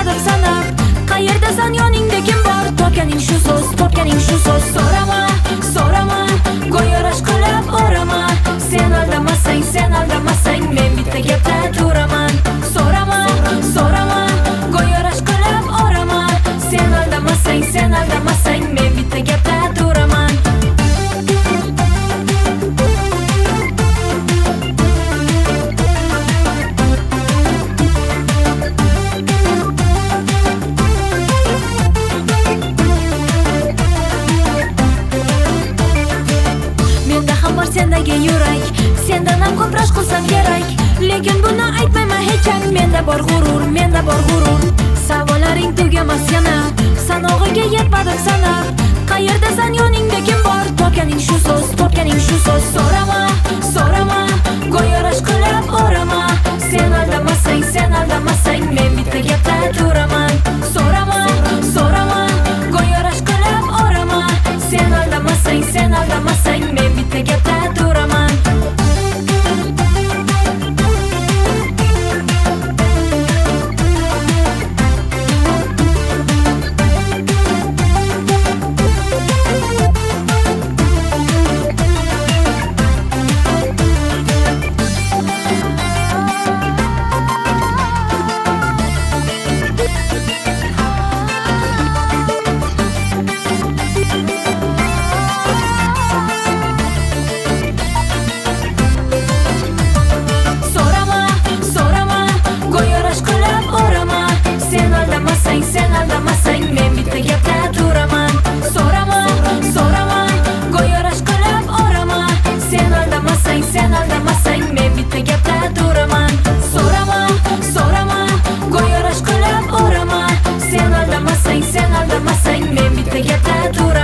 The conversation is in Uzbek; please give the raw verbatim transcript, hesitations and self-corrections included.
yetmadim sanab. Qayerdasan, yoningda kim bor? Topganing shu so'z, topganing shu so'z. So'rama, so'rama, go'yo rashk qilib o'rama. Sen aldamasang, sen aldamasang, men bitta gapda turaman. So'rama, so'rama, go'yo rashk qilib o'rama. Sen aldamasang, sen aldamasang, men bitta gapda turaman. Sendagi yurak, sendan ham ko'p rashk qilsam kerak. Lekin buni aytmayman hech ham. Menda bor g'urur, menda bor g'urur. Savollaring tugamas yana, sanog'iga yetmadim sanab. Qayerdasan, yoningda kim bor? Topganing shu so'z, topganing shu so'z. So'rama, so'rama, go'yo rashk qilib o'rama. Sen aldamasang, sen aldamasang, men bitta gapda turaman. So'rama, so'rama, go'yo rashk qilib o'rama. Sen aldamasang, sen aldamasang, men bitta gapda turaman. Sen aldamasang, men bitta gapda turaman. So'rama, so'rama, go'yo rashk qilib o'rama. Sen aldamasang, sen aldamasang, men bitta gapda turaman. So'rama, so'rama, go'yo rashk qilib o'rama. Sen aldamasang, sen aldamasang, men bitta gapda turaman.